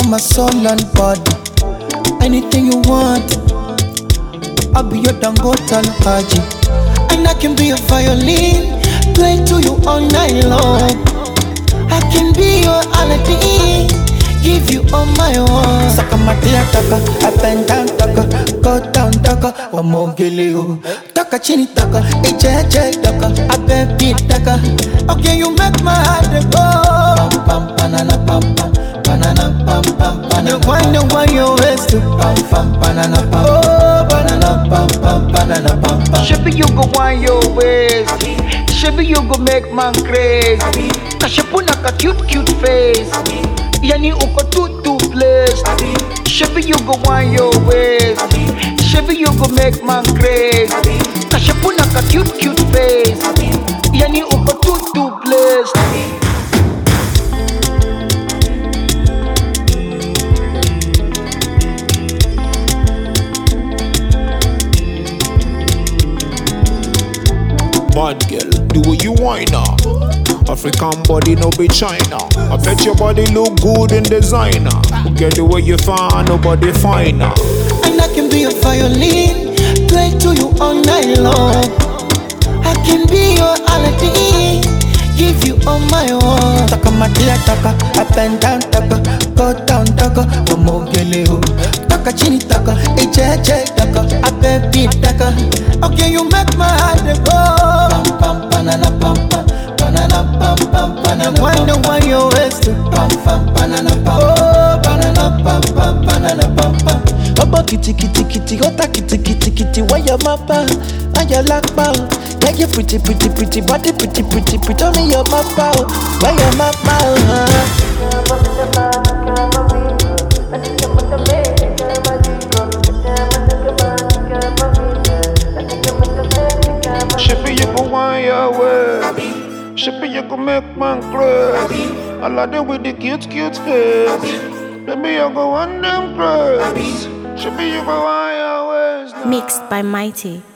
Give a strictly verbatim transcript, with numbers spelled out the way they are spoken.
my soul and body. Anything you want, I'll be your Dangote Haji. And I can be a violin, play to you all night long. I can be your Aladdin, give you all my own. Saka matia taka, up and down taka, go down taka, wamogele taka chini taka, eche eche taka, abebi taka. Okay, you make my heart go. Pam pam banana pam pam, banana pam pam banana. You wonder why you waste pam pam banana pam. Oh banana pam pam banana pam pam. Shabby you go wind your waist, shabby you go make man crazy. Kashapuna ka cute cute face, yani uko too too blessed. Shabby you go wind your waist, shabby you go make man crazy. Kashapuna ka cute cute face, yani uko too too blessed. Bad girl, do what you want now. African body, no be China. I bet your body look good in designer. Get the way you find, nobody finer. And I can be a violin, play to you all night long. I can be your Aladdin, give you all my own. Taka matia taka, up and down taka, go down taka, wamogele taka chini taka, eche eche taka, abebi taka. Okay, you make my heart go. Pam pam banana pam pam, banana pam pam banana. Wonder why you waste pam pam banana pam. Oh banana pam pam banana pam pam. Obo kitty kitty kitty, hota kitty kitty kitty. Why your mappa? Why your lakpa? Yeah, you pretty pretty pretty body pretty pretty pretty. Tell me your mappa. Why your mappa? Shippy, you go wind your way. Shippy, you go make man crazy. I like it with the cute, cute face. Baby, you go on them crazy. Shippy, you go wind your ways now. Mixed by Mighty.